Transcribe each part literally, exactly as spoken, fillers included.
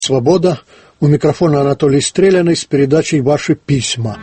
Свобода. У микрофона Анатолий Стреляный с передачей «Ваши письма».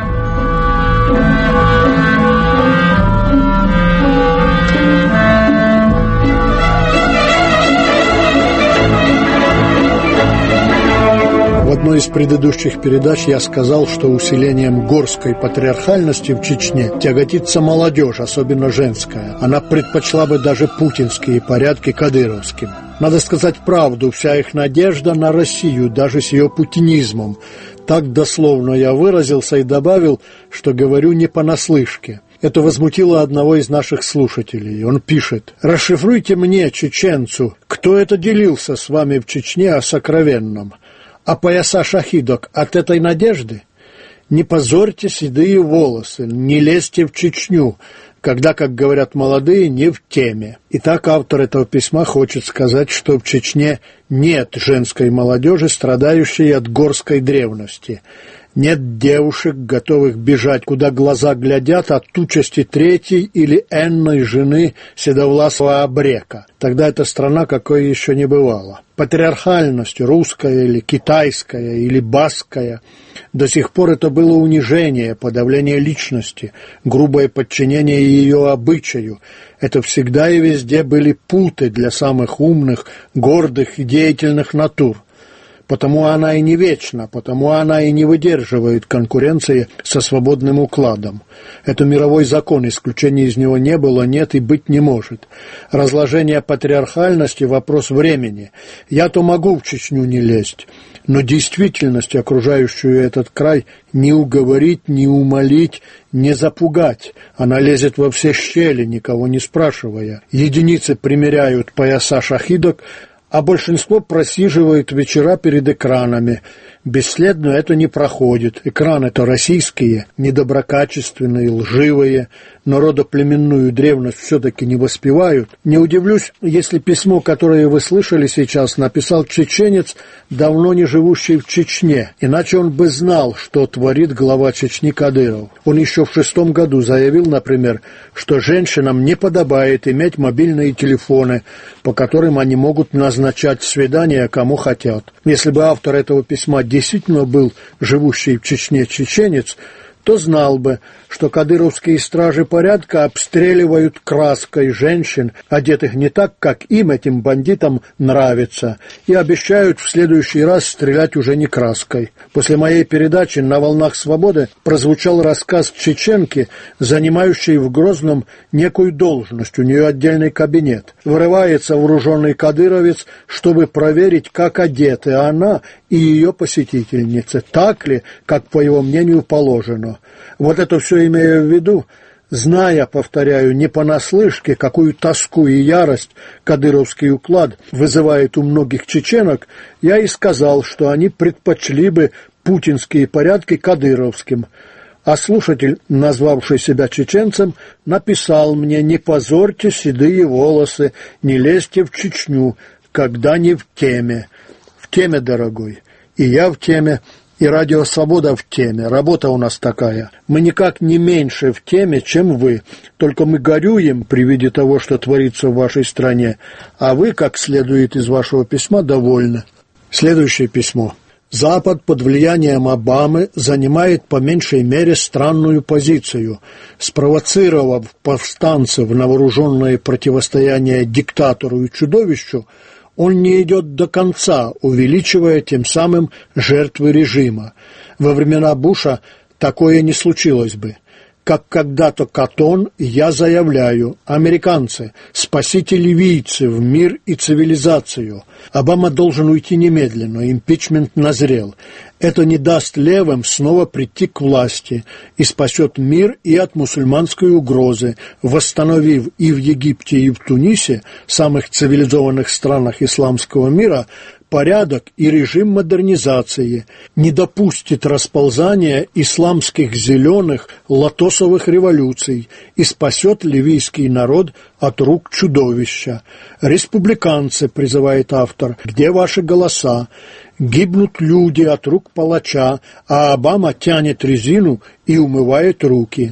В одной из предыдущих передач я сказал, что усилением горской патриархальности в Чечне тяготится молодежь, особенно женская. Она предпочла бы даже путинские порядки кадыровским. Надо сказать правду, вся их надежда на Россию, даже с ее путинизмом. Так дословно я выразился и добавил, что говорю не понаслышке. Это возмутило одного из наших слушателей. Он пишет: «Расшифруйте мне, чеченцу, кто это делился с вами в Чечне о сокровенном? А пояса шахидок от этой надежды? Не позорьте седые волосы, не лезьте в Чечню, когда, как говорят молодые, не в теме». Итак, автор этого письма хочет сказать, что в Чечне нет женской молодежи, страдающей от горской древности. Нет девушек, готовых бежать, куда глаза глядят, от участи третьей или энной жены седовласого обрека. Тогда эта страна какой еще не бывала. Патриархальность, русская или китайская или баская, до сих пор это было унижение, подавление личности, грубое подчинение ее обычаю. Это всегда и везде были путы для самых умных, гордых и деятельных натур. Потому она и не вечна, потому она и не выдерживает конкуренции со свободным укладом. Это мировой закон, исключения из него не было, нет и быть не может. Разложение патриархальности – вопрос времени. Я-то могу в Чечню не лезть, но действительность, окружающую этот край, не уговорить, не умолить, не запугать. Она лезет во все щели, никого не спрашивая. Единицы примеряют пояса шахидок, а большинство просиживает вечера перед экранами. Бесследно это не проходит. Экраны-то российские, недоброкачественные, лживые, но родоплеменную древность все-таки не воспевают. Не удивлюсь, если письмо, которое вы слышали сейчас, написал чеченец, давно не живущий в Чечне, иначе он бы знал, что творит глава Чечни Кадыров. Он еще в шестом году заявил, например, что женщинам не подобает иметь мобильные телефоны, по которым они могут назначать свидания кому хотят. Если бы автор этого письма действительно был живущий в Чечне чеченец, то знал бы, что кадыровские стражи порядка обстреливают краской женщин, одетых не так, как им, этим бандитам, нравится, и обещают в следующий раз стрелять уже не краской. После моей передачи на «Волнах свободы» прозвучал рассказ чеченки, занимающей в Грозном некую должность, у нее отдельный кабинет. Вырывается вооруженный кадыровец, чтобы проверить, как одеты она и ее посетительницы, так ли, как, по его мнению, положено. Вот это все имея в виду, зная, повторяю, не понаслышке, какую тоску и ярость кадыровский уклад вызывает у многих чеченок, я и сказал, что они предпочли бы путинские порядки кадыровским. А слушатель, назвавший себя чеченцем, написал мне: «Не позорьте седые волосы, не лезьте в Чечню, когда не в теме». В теме, дорогой, и я в теме, и радио «Свобода» в теме. Работа у нас такая. Мы никак не меньше в теме, чем вы. Только мы горюем при виде того, что творится в вашей стране. А вы, как следует из вашего письма, довольны. Следующее письмо. Запад под влиянием Обамы занимает по меньшей мере странную позицию. Спровоцировав повстанцев на вооруженное противостояние диктатору и чудовищу, он не идет до конца, увеличивая тем самым жертвы режима. Во времена Буша такое не случилось бы. Как когда-то Каттон, я заявляю: американцы, спасите ливийцев, мир и цивилизацию. Обама должен уйти немедленно, импичмент назрел. Это не даст левым снова прийти к власти и спасет мир и от мусульманской угрозы, восстановив и в Египте, и в Тунисе, самых цивилизованных странах исламского мира, порядок и режим модернизации, не допустит расползания исламских зеленых лотосовых революций и спасет ливийский народ от рук чудовища. Республиканцы, призывает автор, где ваши голоса? Гибнут люди от рук палача, а Обама тянет резину и умывает руки.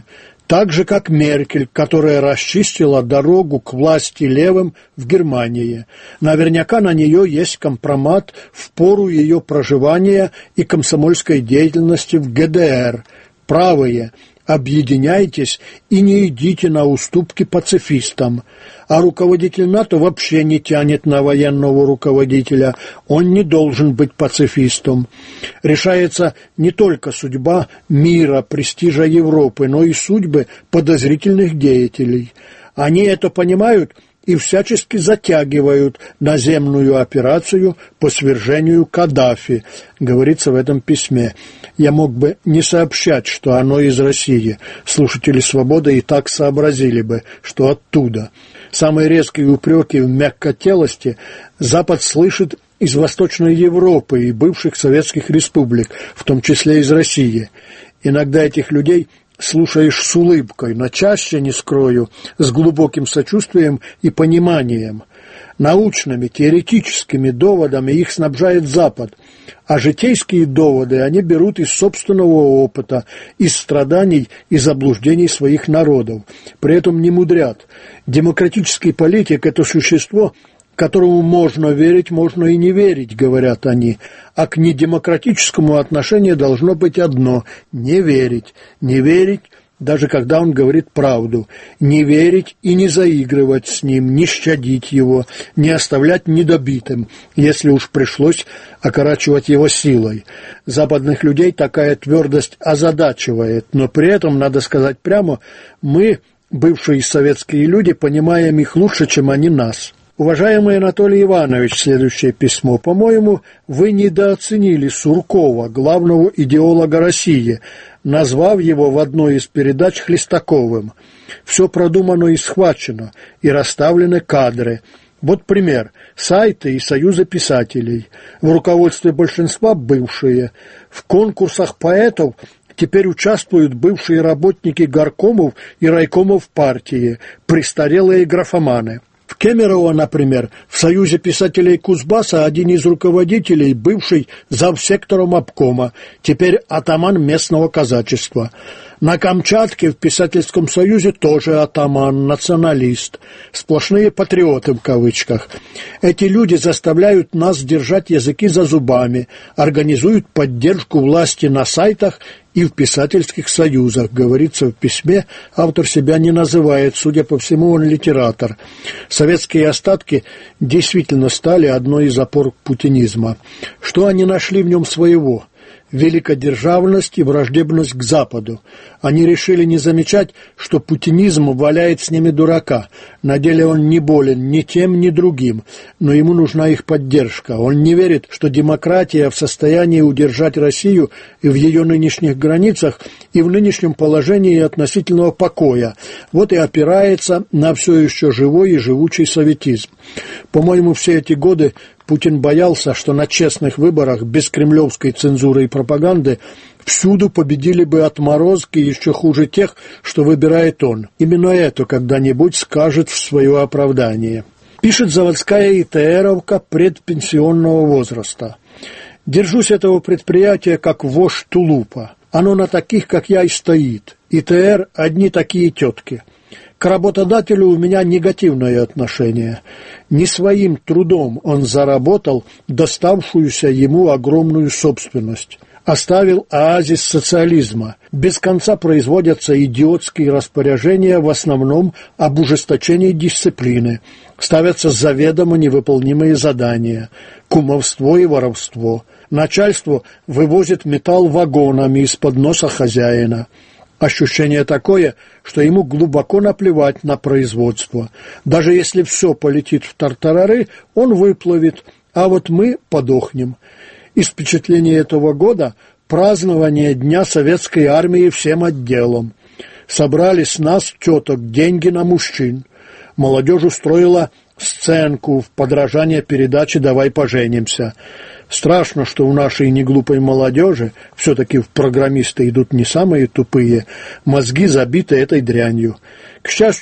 Так же, как Меркель, которая расчистила дорогу к власти левым в Германии. Наверняка на нее есть компромат в пору ее проживания и комсомольской деятельности в гэ дэ эр. Правые, объединяйтесь и не идите на уступки пацифистам. А руководитель НАТО вообще не тянет на военного руководителя. Он не должен быть пацифистом. Решается не только судьба мира, престижа Европы, но и судьбы подозрительных деятелей. Они это понимают и всячески затягивают наземную операцию по свержению Каддафи, говорится в этом письме. Я мог бы не сообщать, что оно из России. Слушатели «Свободы» и так сообразили бы, что оттуда. Самые резкие упреки в мягкотелости Запад слышит из Восточной Европы и бывших советских республик, в том числе из России. Иногда этих людей слушаешь с улыбкой, но чаще, не скрою, с глубоким сочувствием и пониманием. Научными, теоретическими доводами их снабжает Запад, а житейские доводы они берут из собственного опыта, из страданий и заблуждений своих народов. При этом не мудрят. Демократический политик – это существо, которому можно верить, можно и не верить, говорят они, а к недемократическому отношение должно быть одно – не верить, не верить, даже когда он говорит правду, не верить и не заигрывать с ним, не щадить его, не оставлять недобитым, если уж пришлось окорачивать его силой. Западных людей такая твердость озадачивает, но при этом, надо сказать прямо, мы, бывшие советские люди, понимаем их лучше, чем они нас. Уважаемый Анатолий Иванович, следующее письмо. По-моему, вы недооценили Суркова, главного идеолога России, назвав его в одной из передач Хлестаковым. Все продумано и схвачено, и расставлены кадры. Вот пример. Сайты и союзы писателей. В руководстве большинства бывшие. В конкурсах поэтов теперь участвуют бывшие работники горкомов и райкомов партии, престарелые графоманы. В Кемерово, например, в Союзе писателей Кузбасса один из руководителей, бывший завсектором обкома, теперь атаман местного казачества. На Камчатке в писательском союзе тоже атаман, националист. Сплошные патриоты в кавычках. Эти люди заставляют нас держать языки за зубами, организуют поддержку власти на сайтах и в писательских союзах, говорится в письме. Автор себя не называет, судя по всему, он литератор. Советские остатки действительно стали одной из опор путинизма. Что они нашли в нем своего? Великодержавность и враждебность к Западу. Они решили не замечать, что путинизм валяет с ними дурака. На деле он не болен ни тем, ни другим, но ему нужна их поддержка. Он не верит, что демократия в состоянии удержать Россию и в ее нынешних границах, и в нынешнем положении относительного покоя. Вот и опирается на все еще живой и живучий советизм. По-моему, все эти годы Путин боялся, что на честных выборах без кремлевской цензуры и пропаганды всюду победили бы отморозки еще хуже тех, что выбирает он. Именно это когда-нибудь скажет в свое оправдание. Пишет заводская ИТРовка предпенсионного возраста. Держусь этого предприятия как вождь тулупа. Оно на таких, как я, и стоит. ИТР – одни такие тетки. К работодателю у меня негативное отношение. Не своим трудом он заработал доставшуюся ему огромную собственность. Оставил оазис социализма. Без конца производятся идиотские распоряжения, в основном об ужесточении дисциплины. Ставятся заведомо невыполнимые задания. Кумовство и воровство. Начальство вывозит металл вагонами из-под носа хозяина. Ощущение такое, что ему глубоко наплевать на производство. Даже если все полетит в тартарары, он выплывет, а вот мы подохнем. Из впечатлений этого года – празднование Дня Советской Армии всем отделом. Собрали с нас, теток, деньги на мужчин. Молодежь устроила сценку в подражание передаче «Давай поженимся». Страшно, что у нашей неглупой молодежи, все-таки в программисты идут не самые тупые, мозги забиты этой дрянью. К счастью,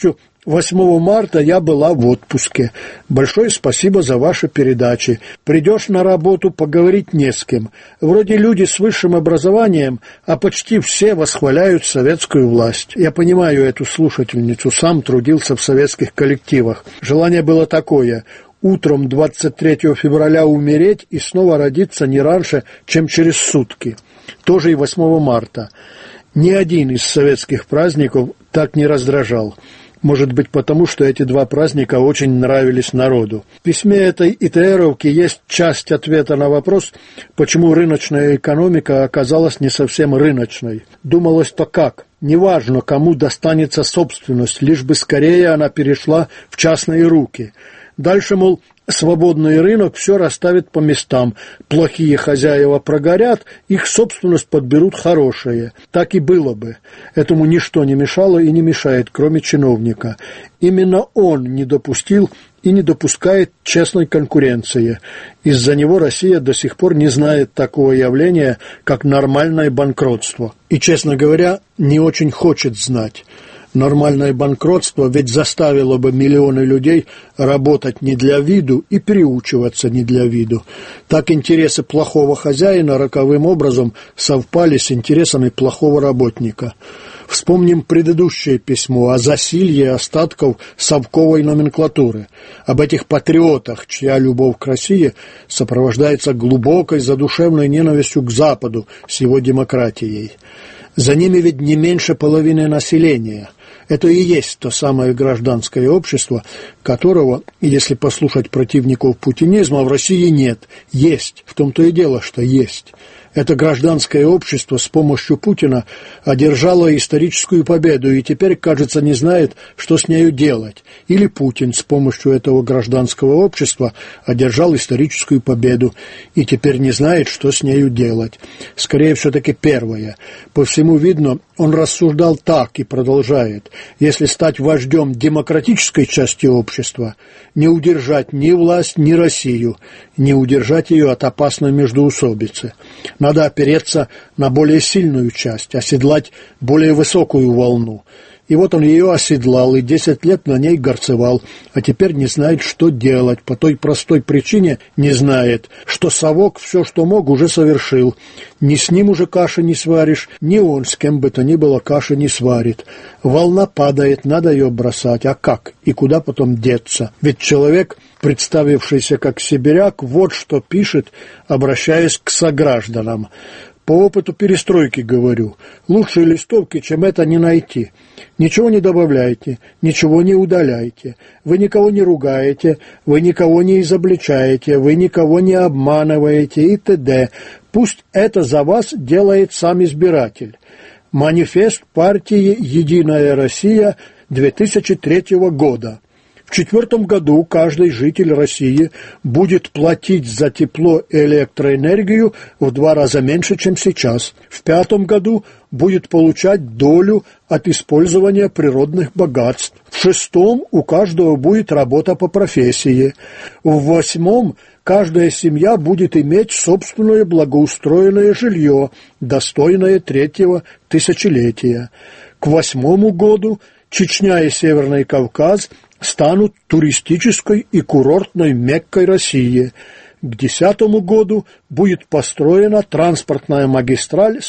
восьмого марта я была в отпуске. Большое спасибо за ваши передачи. Придешь на работу, поговорить не с кем. Вроде люди с высшим образованием, а почти все восхваляют советскую власть. Я понимаю эту слушательницу, сам трудился в советских коллективах. Желание было такое – утром двадцать третьего февраля умереть и снова родиться не раньше, чем через сутки. Тоже и восьмого марта. Ни один из советских праздников так не раздражал. Может быть, потому что эти два праздника очень нравились народу. В письме этой ИТРовки есть часть ответа на вопрос, почему рыночная экономика оказалась не совсем рыночной. Думалось-то как? Неважно, кому достанется собственность, лишь бы скорее она перешла в частные руки. Дальше, мол, свободный рынок все расставит по местам. Плохие хозяева прогорят, их собственность подберут хорошие. Так и было бы. Этому ничто не мешало и не мешает, кроме чиновника. Именно он не допустил и не допускает честной конкуренции. Из-за него Россия до сих пор не знает такого явления, как нормальное банкротство. И, честно говоря, не очень хочет знать. Нормальное банкротство ведь заставило бы миллионы людей работать не для виду и приучиваться не для виду. Так интересы плохого хозяина роковым образом совпали с интересами плохого работника. Вспомним предыдущее письмо о засилье остатков совковой номенклатуры, об этих патриотах, чья любовь к России сопровождается глубокой задушевной ненавистью к Западу с его демократией. За ними ведь не меньше половины населения. Это и есть то самое гражданское общество, которого, если послушать противников путинизма, в России нет. Есть. В том-то и дело, что есть. Это гражданское общество с помощью Путина одержало историческую победу и теперь, кажется, не знает, что с нею делать. Или Путин с помощью этого гражданского общества одержал историческую победу и теперь не знает, что с нею делать. Скорее, все-таки первое. По всему видно, он рассуждал так и продолжает. Если стать вождем демократической части общества, не удержать ни власть, ни Россию, не удержать ее от опасной междоусобицы. Надо опереться на более сильную часть, оседлать более высокую волну. И вот он ее оседлал и десять лет на ней горцевал, а теперь не знает, что делать, по той простой причине не знает, что совок все, что мог, уже совершил. Ни с ним уже каши не сваришь, ни он с кем бы то ни было каши не сварит. Волна падает, надо ее бросать, а как и куда потом деться? Ведь человек, представившийся как сибиряк, вот что пишет, обращаясь к согражданам. По опыту перестройки говорю, лучшей листовки, чем это, не найти. Ничего не добавляйте, ничего не удаляйте. Вы никого не ругаете, вы никого не изобличаете, вы никого не обманываете и т.д. Пусть это за вас делает сам избиратель. Манифест партии «Единая Россия» две тысячи третьего года. В четвертом году каждый житель России будет платить за тепло и электроэнергию в два раза меньше, чем сейчас. В пятом году будет получать долю от использования природных богатств. В шестом у каждого будет работа по профессии. В восьмом каждая семья будет иметь собственное благоустроенное жилье, достойное третьего тысячелетия. К восьмому году Чечня и Северный Кавказ станут туристической и курортной Меккой России. К десятому году будет построена транспортная магистраль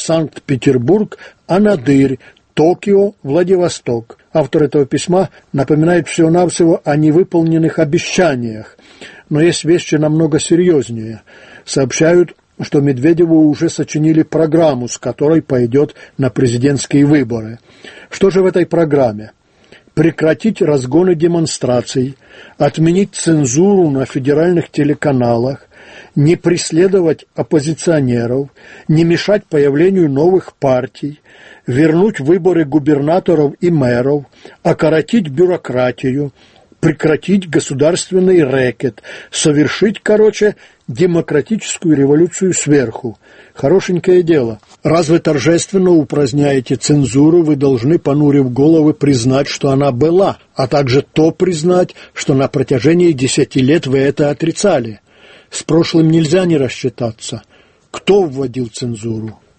Санкт-Петербург-Анадырь, Токио, Владивосток. Автор этого письма напоминает всего-навсего о невыполненных обещаниях. Но есть вещи намного серьезнее. Сообщают, что Медведеву уже сочинили программу, с которой пойдет на президентские выборы. Что же в этой программе? Прекратить разгоны демонстраций, отменить цензуру на федеральных телеканалах, не преследовать оппозиционеров, не мешать появлению новых партий, вернуть выборы губернаторов и мэров, окоротить бюрократию, прекратить государственный рэкет, совершить, короче, демократическую революцию сверху. Хорошенькое дело. Раз вы торжественно упраздняете цензуру, вы должны, понурив головы, признать, что она была, а также то признать, что на протяжении десяти лет вы это отрицали. С прошлым нельзя не рассчитаться. Кто вводил цензуру?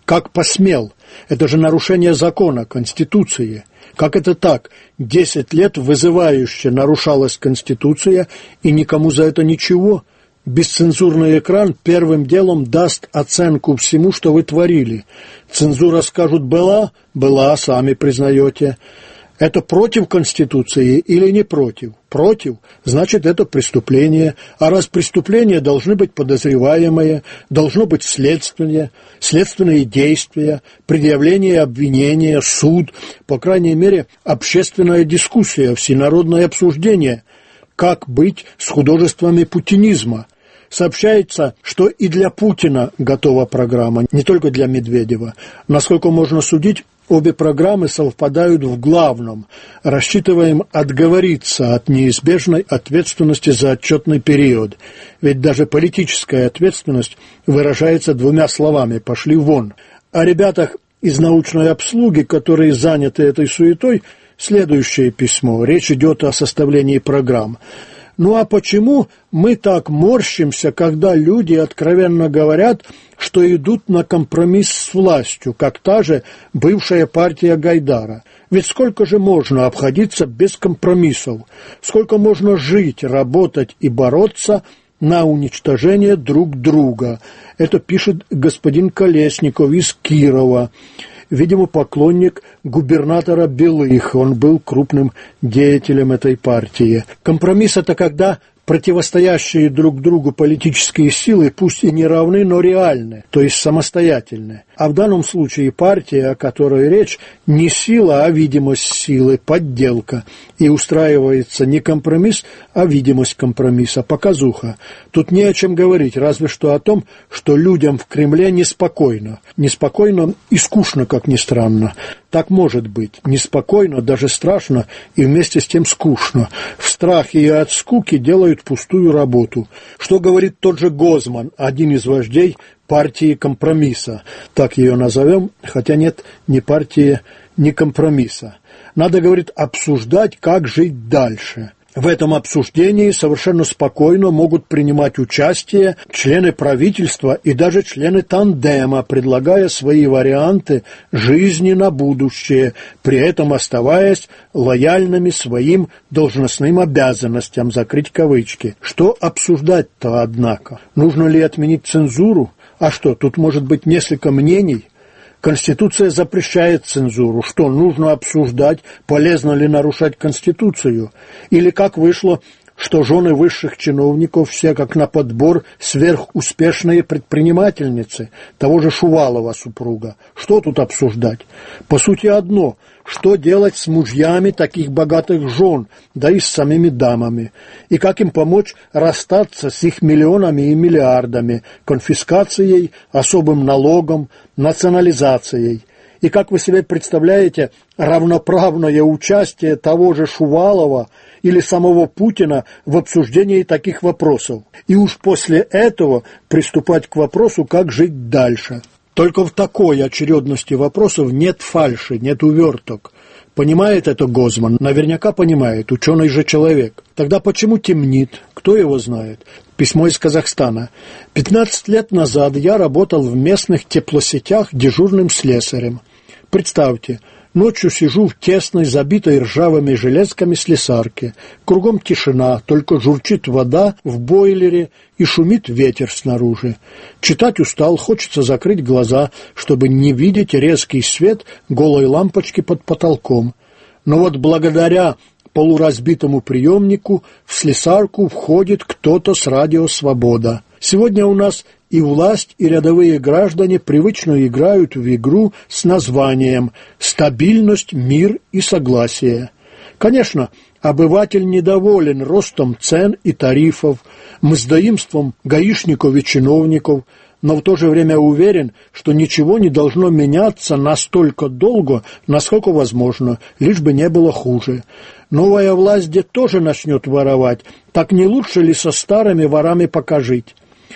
Как посмел? Это же нарушение закона, Конституции. Как это так? Десять лет вызывающе нарушалась Конституция, и никому за это ничего. Бесцензурный экран первым делом даст оценку всему, что вы творили. Цензура скажут «была», «была», сами признаете. Это против Конституции или не против? Против, значит, это преступление. А раз преступление, должны быть подозреваемые, должно быть следствие, следственные действия, предъявление обвинения, суд, по крайней мере, общественная дискуссия, всенародное обсуждение. Как быть с художествами путинизма? Сообщается, что и для Путина готова программа, не только для Медведева. Насколько можно судить, обе программы совпадают в главном. Рассчитываем отговориться от неизбежной ответственности за отчетный период. Ведь даже политическая ответственность выражается двумя словами «пошли вон». О ребятах из научной обслуги, которые заняты этой суетой, следующее письмо. Речь идет о составлении программ. Ну а почему мы так морщимся, когда люди откровенно говорят, что идут на компромисс с властью, как та же бывшая партия Гайдара? Ведь сколько же можно обходиться без компромиссов? Сколько можно жить, работать и бороться на уничтожение друг друга? Это пишет господин Колесников из Кирова. Видимо, поклонник губернатора Белых, он был крупным деятелем этой партии. Компромисс – это когда противостоящие друг другу политические силы, пусть и не равны, но реальны, то есть самостоятельны. А в данном случае партия, о которой речь, не сила, а видимость силы, подделка. И устраивается не компромисс, а видимость компромисса, показуха. Тут не о чем говорить, разве что о том, что людям в Кремле неспокойно. Неспокойно и скучно, как ни странно. Так может быть. Неспокойно, даже страшно и вместе с тем скучно. В страхе и от скуки делают пустую работу. Что говорит тот же Гозман, один из вождей партии компромисса. Так ее назовем, хотя нет ни партии, ни компромисса. Надо, говорит, обсуждать, как жить дальше. В этом обсуждении совершенно спокойно могут принимать участие члены правительства и даже члены тандема, предлагая свои варианты жизни на будущее, при этом оставаясь лояльными своим должностным обязанностям, закрыть кавычки. Что обсуждать-то, однако? Нужно ли отменить цензуру? А что, тут может быть несколько мнений? Конституция запрещает цензуру. Что, нужно обсуждать, полезно ли нарушать Конституцию? Или как вышло, что жены высших чиновников все как на подбор сверхуспешные предпринимательницы, того же Шувалова супруга? Что тут обсуждать? По сути одно – что делать с мужьями таких богатых жен, да и с самими дамами? И как им помочь расстаться с их миллионами и миллиардами, конфискацией, особым налогом, национализацией? И как вы себе представляете равноправное участие того же Шувалова или самого Путина в обсуждении таких вопросов? И уж после этого приступать к вопросу, как жить дальше. Только в такой очередности вопросов нет фальши, нет уверток. Понимает это Гозман? Наверняка понимает, ученый же человек. Тогда почему темнит? Кто его знает? Письмо из Казахстана. пятнадцать лет назад я работал в местных теплосетях дежурным слесарем. Представьте, ночью сижу в тесной, забитой ржавыми железками слесарке. Кругом тишина, только журчит вода в бойлере и шумит ветер снаружи. Читать устал, хочется закрыть глаза, чтобы не видеть резкий свет голой лампочки под потолком. Но вот благодаря полуразбитому приемнику в слесарку входит кто-то с радио «Свобода». Сегодня у нас и власть, и рядовые граждане привычно играют в игру с названием «Стабильность, мир и согласие». Конечно, обыватель недоволен ростом цен и тарифов, мздоимством гаишников и чиновников, но в то же время уверен, что ничего не должно меняться настолько долго, насколько возможно, лишь бы не было хуже. Новая власть где тоже начнет воровать, так не лучше ли со старыми ворами пока жить?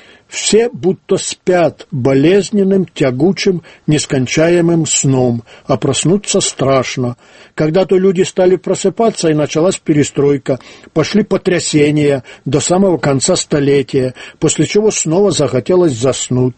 Все будто спят болезненным, тягучим, нескончаемым сном, а проснуться страшно. Когда-то люди стали просыпаться, и началась перестройка, пошли потрясения до самого конца столетия, после чего снова захотелось заснуть.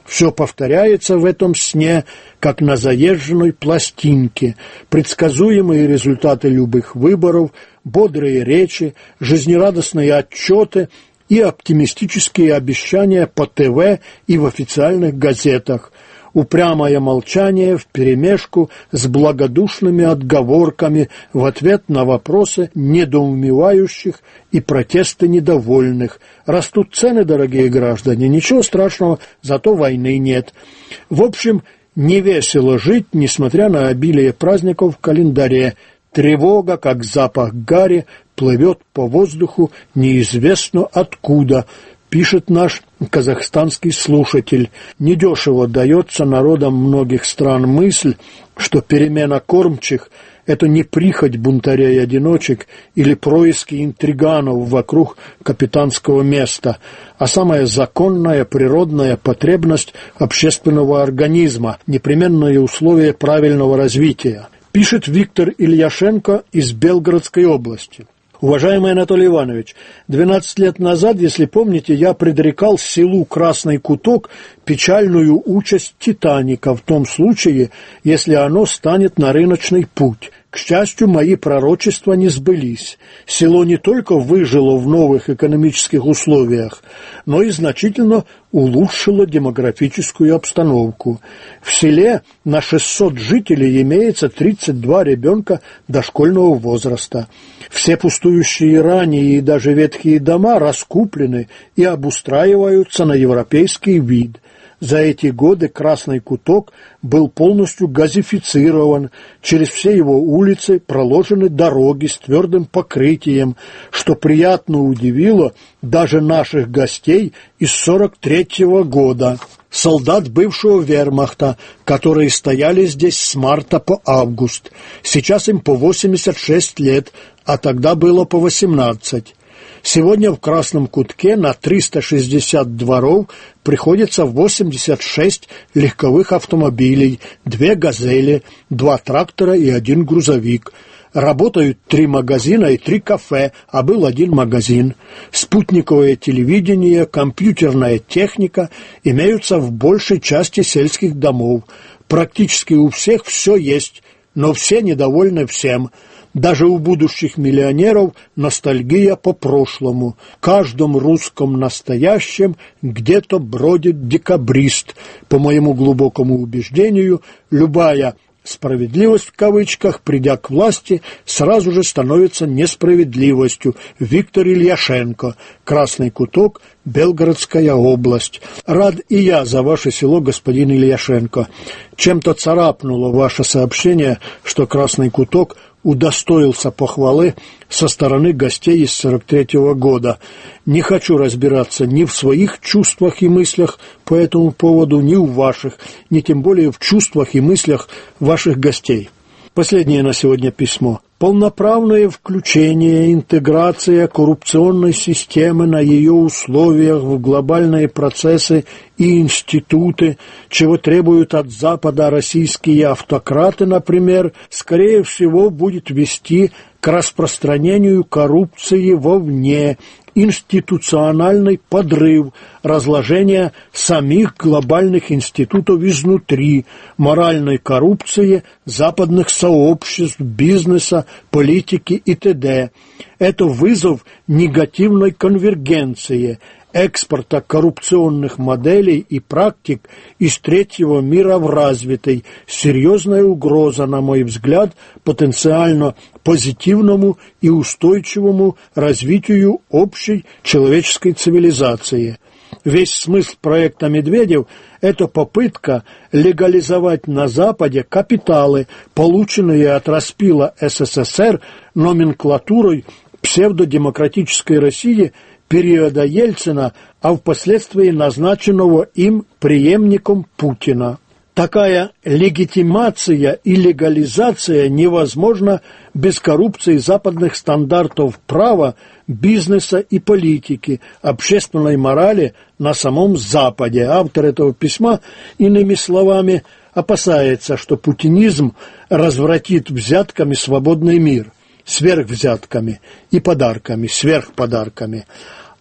Все повторяется в этом сне, как на заезженной пластинке. Предсказуемые результаты любых выборов, бодрые речи, жизнерадостные отчеты и оптимистические обещания по ТВ и в официальных газетах. Упрямое молчание вперемешку с благодушными отговорками в ответ на вопросы недоумевающих и протесты недовольных. Растут цены, дорогие граждане, ничего страшного, зато войны нет. В общем, не весело жить, несмотря на обилие праздников в календаре. Тревога, как запах гари, плывет по воздуху неизвестно откуда, пишет наш казахстанский слушатель. Недешево дается народам многих стран мысль, что перемена кормчих – это не прихоть бунтарей-одиночек или происки интриганов вокруг капитанского места, а самая законная природная потребность общественного организма, непременное условие правильного развития. Пишет Виктор Ильяшенко из Белгородской области. Уважаемый Анатолий Иванович, двенадцать лет назад, если помните, я предрекал селу Красный Куток печальную участь «Титаника» в том случае, если оно станет на рыночный путь. К счастью, мои пророчества не сбылись. Село не только выжило в новых экономических условиях, но и значительно улучшило демографическую обстановку. В селе на шестьсот жителей имеется тридцать два ребенка дошкольного возраста. Все пустующие ранее и даже ветхие дома раскуплены и обустраиваются на европейский вид. За эти годы Красный Куток был полностью газифицирован, через все его улицы проложены дороги с твердым покрытием, что приятно удивило даже наших гостей из сорок третьего года. Солдат бывшего вермахта, которые стояли здесь с марта по август. Сейчас им по восемьдесят шесть лет, а тогда было по восемнадцать. Сегодня в Красном Кутке на триста шестьдесят дворов приходится восемьдесят шесть легковых автомобилей, две «Газели», два трактора и один грузовик. Работают три магазина и три кафе, а был один магазин. Спутниковое телевидение, компьютерная техника имеются в большей части сельских домов. Практически у всех все есть, но все недовольны всем. Даже у будущих миллионеров ностальгия по прошлому. В каждом русском настоящем где-то бродит декабрист. По моему глубокому убеждению, любая «справедливость» в кавычках, придя к власти, сразу же становится несправедливостью. Виктор Ильяшенко, Красный Куток, Белгородская область. Рад и я за ваше село, господин Ильяшенко. Чем-то царапнуло ваше сообщение, что Красный Куток удостоился похвалы со стороны гостей из сорок третьего года. Не хочу разбираться ни в своих чувствах и мыслях по этому поводу, ни в ваших, ни тем более в чувствах и мыслях ваших гостей. Последнее на сегодня письмо. Полноправное включение, интеграция коррупционной системы на ее условиях в глобальные процессы и институты, чего требуют от Запада российские автократы, например, скорее всего будет вести к распространению коррупции вовне, институциональный подрыв, разложение самих глобальных институтов изнутри, моральной коррупции западных сообществ, бизнеса, политики и т.д. Это вызов негативной конвергенции, экспорта коррупционных моделей и практик из третьего мира в развитый, серьезная угроза, на мой взгляд, потенциально позитивному и устойчивому развитию общей человеческой цивилизации. Весь смысл проекта «Медведев» – это попытка легализовать на Западе капиталы, полученные от распила СССР номенклатурой псевдодемократической России периода Ельцина, а впоследствии назначенного им преемником Путина. Такая легитимация и легализация невозможна без коррупции западных стандартов права, бизнеса и политики, общественной морали на самом Западе. Автор этого письма, иными словами, опасается, что путинизм развратит взятками свободный мир, сверхвзятками и подарками, сверхподарками.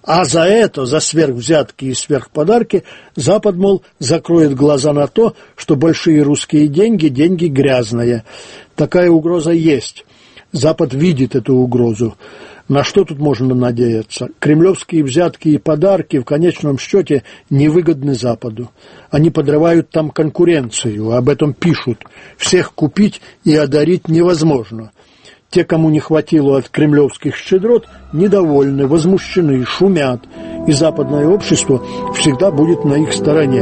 А за это, за сверхвзятки и сверхподарки, Запад, мол, закроет глаза на то, что большие русские деньги – деньги грязные. Такая угроза есть. Запад видит эту угрозу. На что тут можно надеяться? Кремлевские взятки и подарки в конечном счете невыгодны Западу. Они подрывают там конкуренцию, об этом пишут. Всех купить и одарить невозможно. Те, кому не хватило от кремлевских щедрот, недовольны, возмущены, шумят, и западное общество всегда будет на их стороне.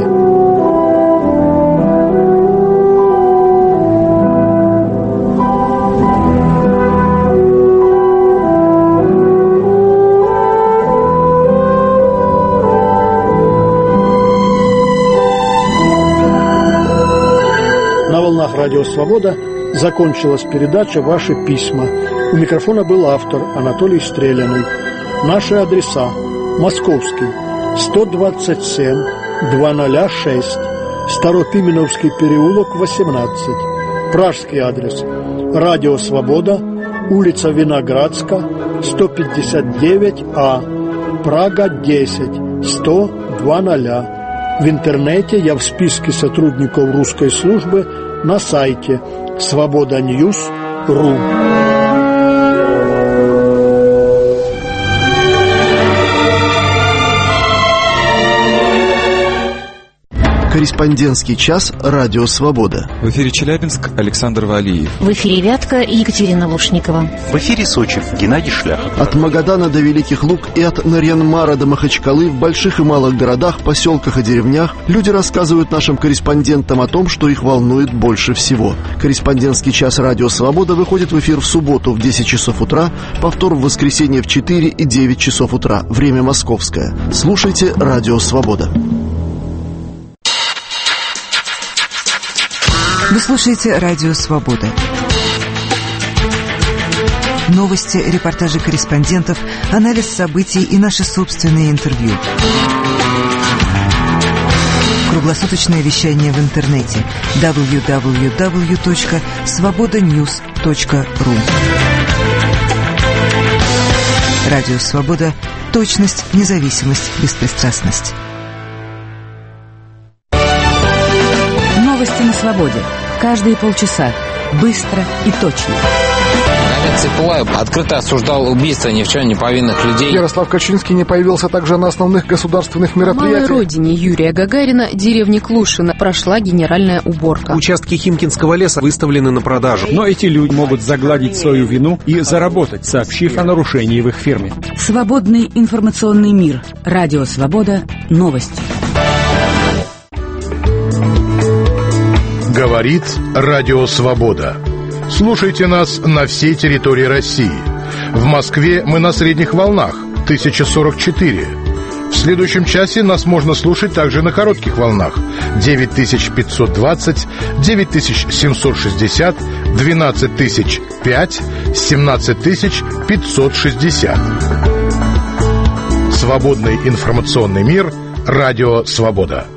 На волнах Радио Свобода закончилась передача «Ваши письма». У микрофона был автор Анатолий Стреляный. Наши адреса: Московский, сто двадцать семь, двести шесть, Старопименовский переулок, восемнадцать. Пражский адрес: Радио Свобода, улица Виноградска, сто пятьдесят девять А, Прага, десять, сто, двадцать. В интернете я в списке сотрудников русской службы на сайте свобода ньюс точка ру. Корреспондентский час «Радио Свобода». В эфире Челябинск, Александр Валиев. В эфире Вятка, Екатерина Лушникова. В эфире Сочи, Геннадий Шляхов. От Магадана до Великих Луг и от Нарьян-Мара до Махачкалы в больших и малых городах, поселках и деревнях люди рассказывают нашим корреспондентам о том, что их волнует больше всего. Корреспондентский час «Радио Свобода» выходит в эфир в субботу в десять часов утра, повтор в воскресенье в четыре и девять часов утра. Время московское. Слушайте «Радио Свобода». Вы слушаете «Радио Свобода». Новости, репортажи корреспондентов, анализ событий и наши собственные интервью. Круглосуточное вещание в интернете дабл ю дабл ю дабл ю точка свобода ньюс точка ру. «Радио Свобода». Точность, независимость, беспристрастность. Новости на свободе. Каждые полчаса. Быстро и точно. Давид Цыпулаев открыто осуждал убийство ни в чем не повинных людей. Ярослав Качинский не появился также на основных государственных мероприятиях. В малой родине Юрия Гагарина, деревне Клушино, прошла генеральная уборка. Участки Химкинского леса выставлены на продажу. Но эти люди могут загладить свою вину и заработать, сообщив о нарушении в их фирме. Свободный информационный мир. Радио Свобода. Новости. Говорит Радио Свобода. Слушайте нас на всей территории России. В Москве мы на средних волнах тысяча сорок четыре. В следующем часе нас можно слушать также на коротких волнах девять тысяч пятьсот двадцать, девять тысяч семьсот шестьдесят, двенадцать тысяч пять, семнадцать тысяч пятьсот шестьдесят. Свободный информационный мир. Радио Свобода.